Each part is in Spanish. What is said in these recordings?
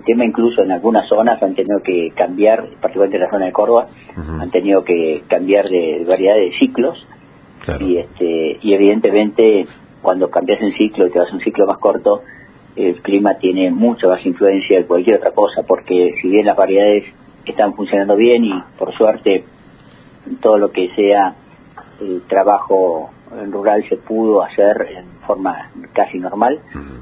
el tema incluso en algunas zonas han tenido que cambiar, particularmente en la zona de Córdoba, han tenido que cambiar de variedad de ciclos. Claro. Y evidentemente cuando cambias el ciclo y te vas a un ciclo más corto, el clima tiene mucha más influencia que cualquier otra cosa, porque si bien las variedades están funcionando bien y por suerte todo lo que sea el trabajo rural se pudo hacer en forma casi normal,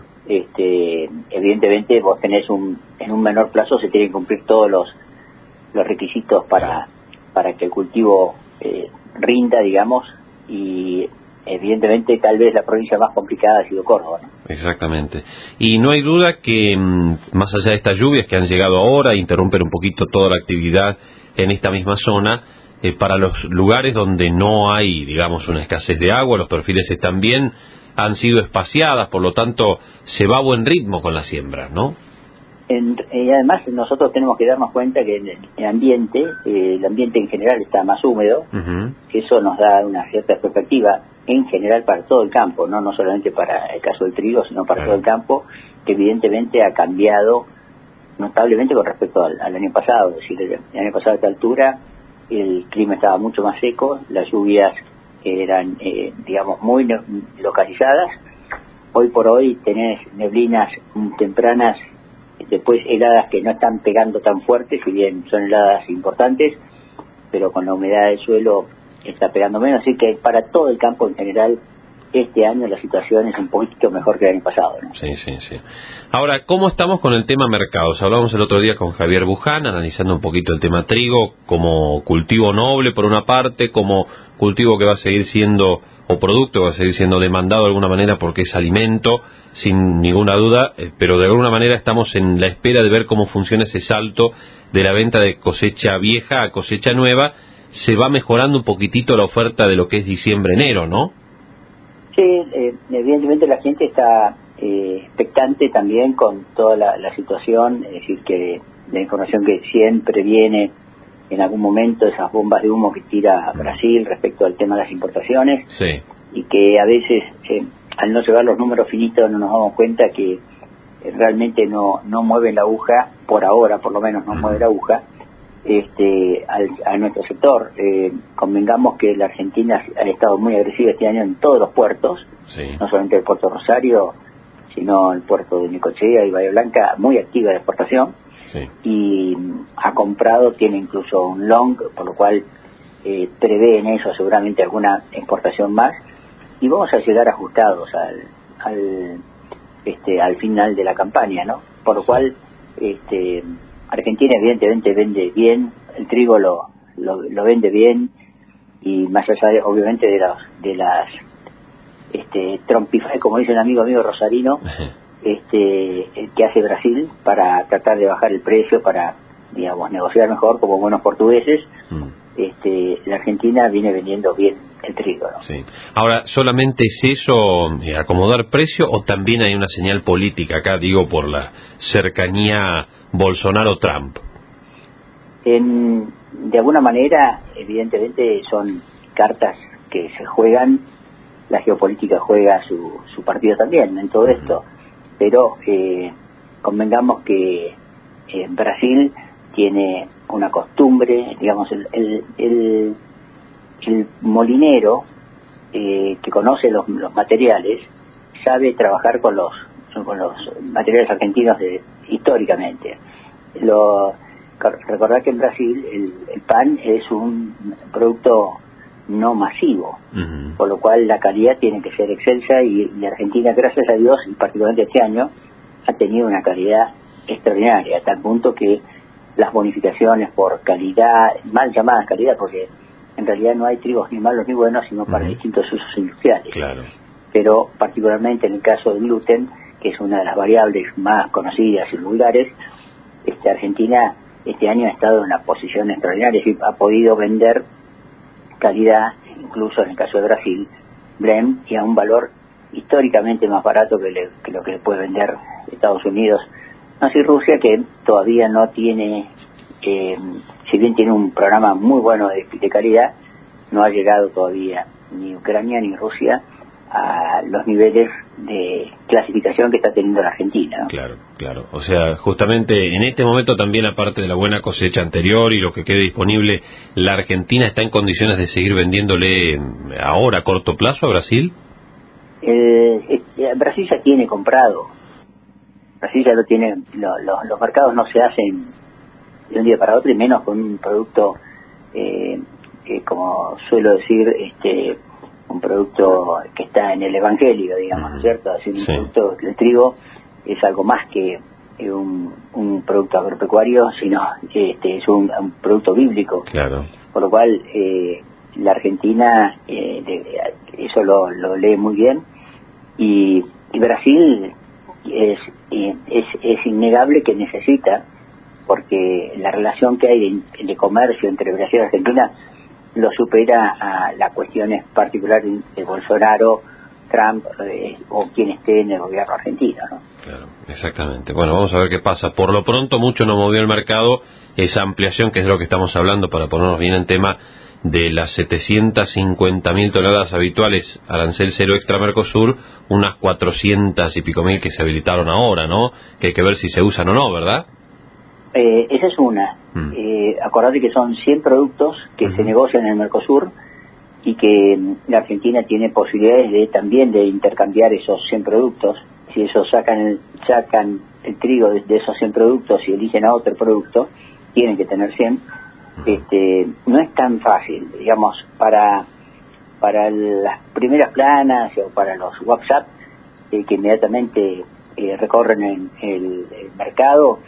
evidentemente vos tenés en un menor plazo se tienen que cumplir todos los requisitos para que el cultivo rinda, digamos, y evidentemente tal vez la provincia más complicada ha sido Córdoba, ¿no? Exactamente. Y no hay duda que más allá de estas lluvias que han llegado ahora, interrumpen un poquito toda la actividad en esta misma zona, para los lugares donde no hay, digamos, una escasez de agua, los perfiles están bien, han sido espaciadas, por lo tanto se va a buen ritmo con la siembra, ¿no? Y además nosotros tenemos que darnos cuenta que el ambiente en general está más húmedo, que eso nos da una cierta perspectiva en general para todo el campo, no solamente para el caso del trigo, sino para todo el campo, que evidentemente ha cambiado notablemente con respecto al año pasado. Es decir, el año pasado a esta altura el clima estaba mucho más seco, las lluvias eran, digamos, muy localizadas. Hoy por hoy tenés neblinas tempranas, después heladas que no están pegando tan fuerte, si bien son heladas importantes, pero con la humedad del suelo está pegando menos, así que para todo el campo en general este año la situación es un poquito mejor que el año pasado, ¿no? Sí. Ahora, ¿cómo estamos con el tema mercados? Hablamos el otro día con Javier Buján, analizando un poquito el tema trigo como cultivo noble por una parte, como cultivo que va a seguir siendo, o producto que va a seguir siendo demandado de alguna manera porque es alimento, sin ninguna duda, pero de alguna manera estamos en la espera de ver cómo funciona ese salto de la venta de cosecha vieja a cosecha nueva. Se va mejorando un poquitito la oferta de lo que es diciembre-enero, ¿no? Sí, evidentemente la gente está expectante también con toda la situación, es decir, que la información que siempre viene en algún momento, esas bombas de humo que tira Brasil respecto al tema de las importaciones, y que a veces al no llevar los números finitos no nos damos cuenta que realmente no mueven la aguja, por ahora por lo menos no mueve la aguja, a nuestro sector. Convengamos que la Argentina ha estado muy agresiva este año en todos los puertos, no solamente el puerto Rosario, sino el puerto de Necochea y Bahía Blanca, muy activa de exportación, y ha comprado, tiene incluso un long, por lo cual prevé en eso seguramente alguna exportación más, y vamos a llegar ajustados al final de la campaña, ¿no? Por lo cual Argentina evidentemente vende bien, el trigo lo vende bien, y más allá obviamente de las trompify, como dice un amigo mío rosarino, que hace Brasil para tratar de bajar el precio, para, digamos, negociar mejor como buenos portugueses. La Argentina viene vendiendo bien el trigo, ¿no? Sí. Ahora, ¿solamente es eso, acomodar precio, o también hay una señal política acá, digo, por la cercanía Bolsonaro-Trump? De alguna manera, evidentemente, son cartas que se juegan, la geopolítica juega su partido también en todo esto, pero convengamos que Brasil tiene una costumbre, digamos, el molinero que conoce los materiales, sabe trabajar con los materiales argentinos históricamente. Recordar que en Brasil el pan es un producto no masivo, por lo cual la calidad tiene que ser excelsa, y Argentina, gracias a Dios, y particularmente este año, ha tenido una calidad extraordinaria, a tal punto que las bonificaciones por calidad, mal llamadas calidad, porque en realidad no hay trigos ni malos ni buenos, sino para distintos usos industriales. Claro. Pero particularmente en el caso del gluten, que es una de las variables más conocidas y vulgares, Argentina este año ha estado en una posición extraordinaria, es decir, ha podido vender calidad, incluso en el caso de Brasil, blend, y a un valor históricamente más barato que lo que le puede vender Estados Unidos. No así Rusia, que todavía no tiene, si bien tiene un programa muy bueno de calidad, no ha llegado todavía ni Ucrania ni Rusia a los niveles de clasificación que está teniendo la Argentina, ¿no? Claro, claro. O sea, justamente en este momento también, aparte de la buena cosecha anterior y lo que quede disponible, ¿la Argentina está en condiciones de seguir vendiéndole ahora a corto plazo a Brasil? Brasil ya tiene comprado. Brasil ya lo tiene. Los mercados no se hacen de un día para otro, y menos con un producto, como suelo decir, un producto que está en el evangelio, digamos, ¿no es cierto? Así, un producto, el trigo es algo más que un producto agropecuario, sino es un producto bíblico. Claro. Por lo cual, la Argentina eso lo lee muy bien, y Brasil es innegable que necesita, porque la relación que hay de comercio entre Brasil y Argentina lo supera a las cuestiones particulares de Bolsonaro, Trump o quien esté en el gobierno argentino, ¿no? Claro, exactamente. Bueno, vamos a ver qué pasa. Por lo pronto, mucho no movió el mercado esa ampliación, que es de lo que estamos hablando, para ponernos bien en tema de las 750.000 toneladas habituales arancel cero extra Mercosur, unas 400 y pico mil que se habilitaron ahora, ¿no? Que hay que ver si se usan o no, ¿verdad? Esa es una. Acordate que son 100 productos que se negocian en el Mercosur, y que la Argentina tiene posibilidades también de intercambiar esos 100 productos. Si ellos sacan el trigo de esos 100 productos y eligen a otro producto, tienen que tener 100. No es tan fácil, digamos, para las primeras planas o para los WhatsApp que inmediatamente recorren en el mercado,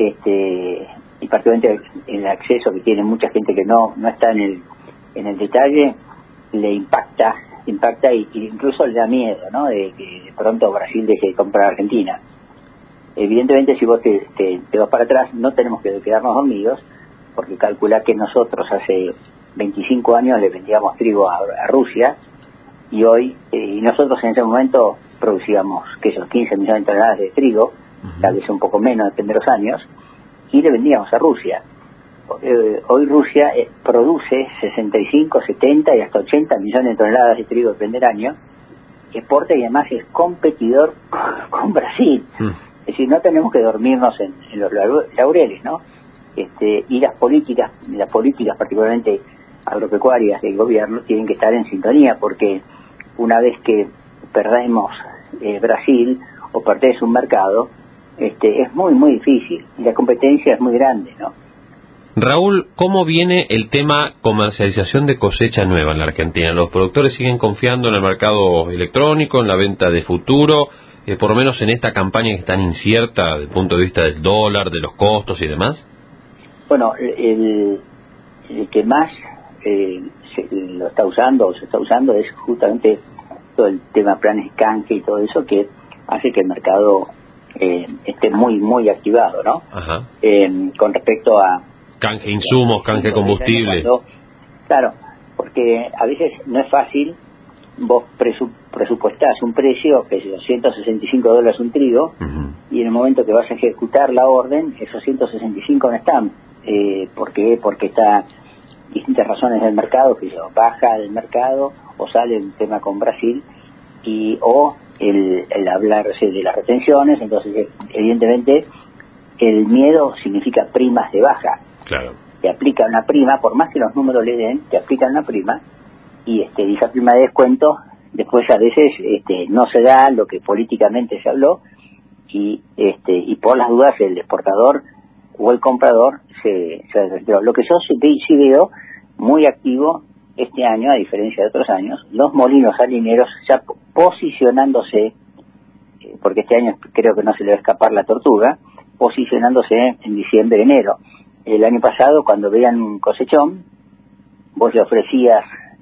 y particularmente el acceso que tiene mucha gente que no está en el detalle, le impacta y incluso le da miedo, ¿no? De que de pronto Brasil deje de comprar a Argentina. Evidentemente, si vos te vas para atrás, no tenemos que quedarnos dormidos, porque calculá que nosotros hace 25 años le vendíamos trigo a Rusia, y hoy, y nosotros en ese momento producíamos 15 millones de toneladas de trigo, tal vez un poco menos, depende de los años, y le vendíamos a Rusia. Hoy Rusia produce 65, 70 y hasta 80 millones de toneladas de trigo, depende del año, exporta, y además es competidor con Brasil. Es decir, no tenemos que dormirnos en los laureles, ¿no? Y las políticas particularmente agropecuarias del gobierno tienen que estar en sintonía, porque una vez que perdemos Brasil o perdés un mercado, es muy, muy difícil, y la competencia es muy grande, ¿no? Raúl, ¿cómo viene el tema comercialización de cosecha nueva en la Argentina? ¿Los productores siguen confiando en el mercado electrónico, en la venta de futuro, por lo menos en esta campaña que es tan incierta desde el punto de vista del dólar, de los costos y demás? Bueno, el que más lo está usando o se está usando es justamente todo el tema planes canje y todo eso, que hace que el mercado esté muy, muy activado, ¿no? Ajá. Con respecto a canje insumos, canje combustible. Claro, porque a veces no es fácil. Vos presupuestás un precio que es $165 un trigo, y en el momento que vas a ejecutar la orden, esos 165 no están. ¿Por qué? Porque está distintas razones del mercado, que baja del mercado, o sale un tema con Brasil, o el hablarse de las retenciones. Entonces, evidentemente, el miedo significa primas de baja. Claro. Te aplica una prima, por más que los números le den, te aplican una prima, y esa prima de descuento después a veces no se da lo que políticamente se habló, y por las dudas el exportador o el comprador se retiró. Lo que yo sí veo muy activo este año, a diferencia de otros años, los molinos harineros ya posicionándose, porque este año creo que no se le va a escapar la tortuga, posicionándose en diciembre, enero. El año pasado, cuando veían un cosechón, vos le ofrecías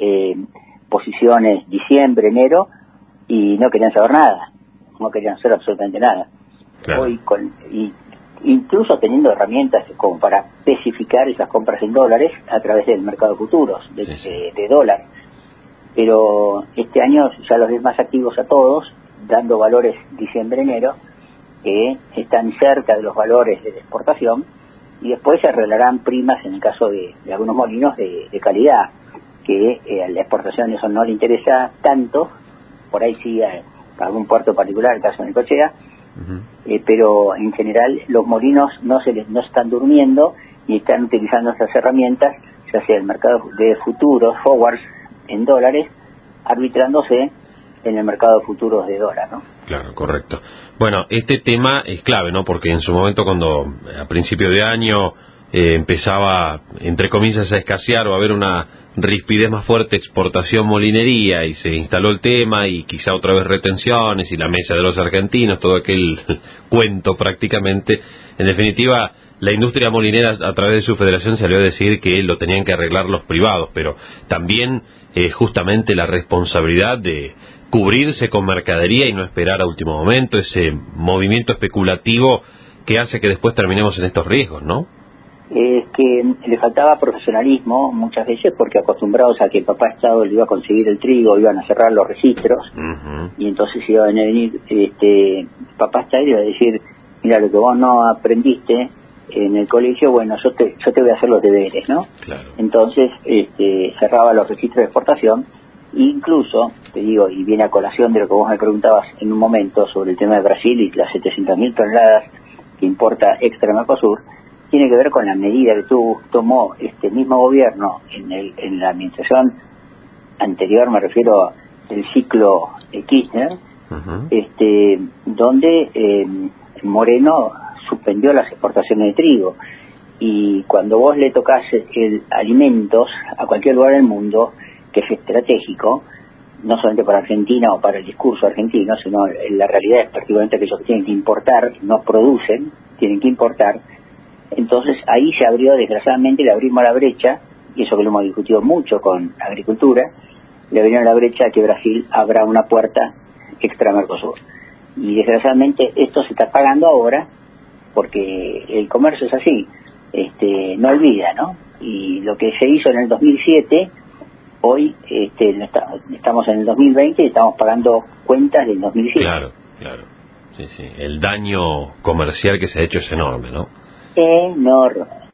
posiciones diciembre, enero, y no querían saber nada, no querían hacer absolutamente nada. Claro. Hoy, incluso teniendo herramientas como para especificar esas compras en dólares a través del mercado de futuros, de dólar. Pero este año ya los ves más activos a todos, dando valores diciembre-enero, que están cerca de los valores de exportación, y después se arreglarán primas en el caso de algunos molinos de calidad, que a la exportación eso no le interesa tanto, por ahí sí algún puerto particular, el caso de Necochea, pero en general los molinos no están durmiendo y están utilizando estas herramientas, ya sea el mercado de futuros, forwards en dólares, arbitrándose en el mercado de futuros de dólar, ¿no? Claro, correcto. Bueno, este tema es clave, ¿no? Porque en su momento, cuando a principio de año empezaba, entre comillas, a escasear o a haber una rispidez más fuerte, exportación molinería, y se instaló el tema, y quizá otra vez retenciones, y la mesa de los argentinos, todo aquel cuento prácticamente. En definitiva, la industria molinera, a través de su federación, salió a decir que lo tenían que arreglar los privados, pero también justamente la responsabilidad de cubrirse con mercadería y no esperar a último momento, ese movimiento especulativo que hace que después terminemos en estos riesgos, ¿no? Es que le faltaba profesionalismo muchas veces, porque acostumbrados a que el papá Estado le iba a conseguir el trigo, iban a cerrar los registros, y entonces iban a venir papá Estado y iba a decir: mira, lo que vos no aprendiste en el colegio, bueno, yo te voy a hacer los deberes, ¿no? Claro. Entonces cerraba los registros de exportación. Incluso, te digo, y viene a colación de lo que vos me preguntabas en un momento sobre el tema de Brasil y las 700.000 toneladas que importa extra Mercosur, tiene que ver con la medida que tomó este mismo gobierno en la administración anterior, me refiero al ciclo Kirchner, donde Moreno suspendió las exportaciones de trigo. Y cuando vos le tocás alimentos a cualquier lugar del mundo, que es estratégico, no solamente para Argentina o para el discurso argentino, sino la realidad es particularmente aquellos que tienen que importar, no producen, tienen que importar. Entonces ahí se abrió, desgraciadamente, le abrimos la brecha, y eso que lo hemos discutido mucho con agricultura, le abrieron la brecha a que Brasil abra una puerta extra Mercosur. Y desgraciadamente esto se está pagando ahora, porque el comercio es así, no olvida, ¿no? Y lo que se hizo en el 2007, hoy estamos en el 2020 y estamos pagando cuentas del 2007. Claro. Sí. El daño comercial que se ha hecho es enorme, ¿no? Enorme.